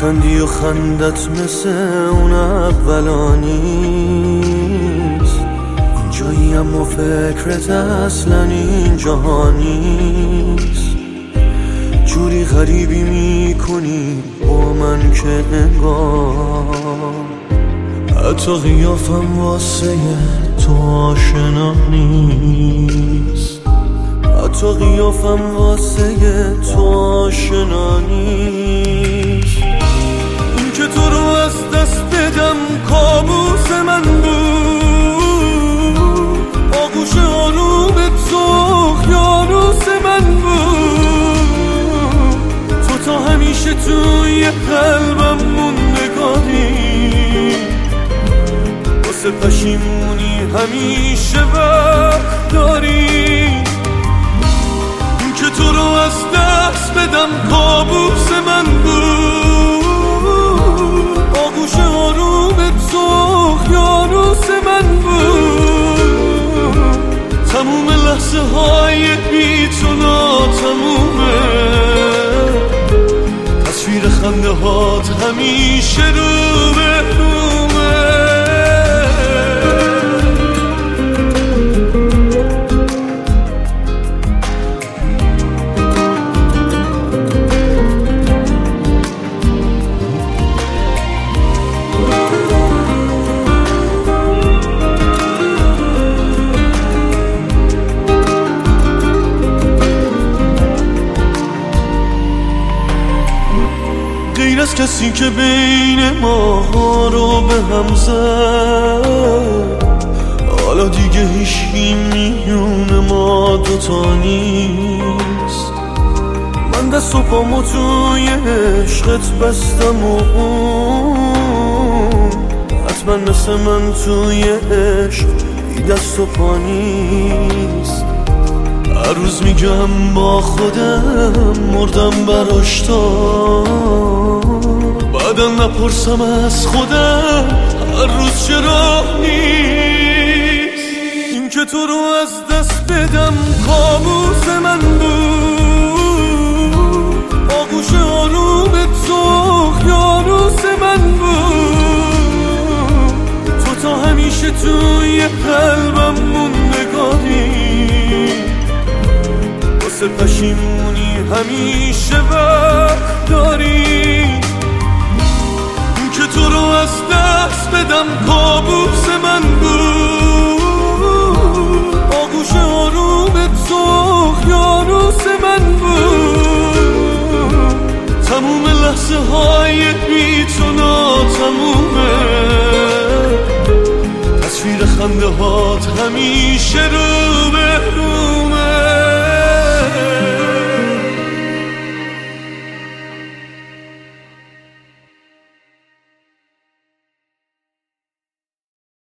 میخندی و خندت مثل اون اولا نیست، اینجایی اما فکرت اصلا اینجا نیست. جوری غریبی میکنی با من که انگار حتی قیافم واسه تو آشنا نیست، حتی قیافم واسه تو آشنا نیست. این که تو رو از دست بدم کابوس من بود، آغوش آروم تو اقیانوس من بود. تو تا همیشه توی قلبم موندگاری، واسه پشیمونی همیشه وقت داری. این که تو رو از دست بدم کابوس من بود، آغوش آروم تو اقیانوس من بود. تموم لحظه های بی تو ناتمومه، تصویر خنده هات همیشه رو به رومه. غیر از کسی که بین ما رو به هم زد، حالا دیگه هیچی میون ما دوتا نیست. من دست و پامو توی عشقت بستم و اون حتما مثل من توی عشق بی دست و پا نیست. هر روز میگم با خودم مردم براش تا بعدا نپرسم از خودم هر روز چرا نیست. این که تو رو از دست بدم کابوس من بود، آغوش آروم تو اقیانوس من بود. تو تا همیشه توی قلبم موندگاری، واسه پشیمونی همیشه وقت داری. این که تو رو از دست بدم کابوس من بود، آغوش آروم تو اقیانوس من بود. تموم لحظه های بی تو ناتمومه، تصویر خنده هات همیشه رو به رو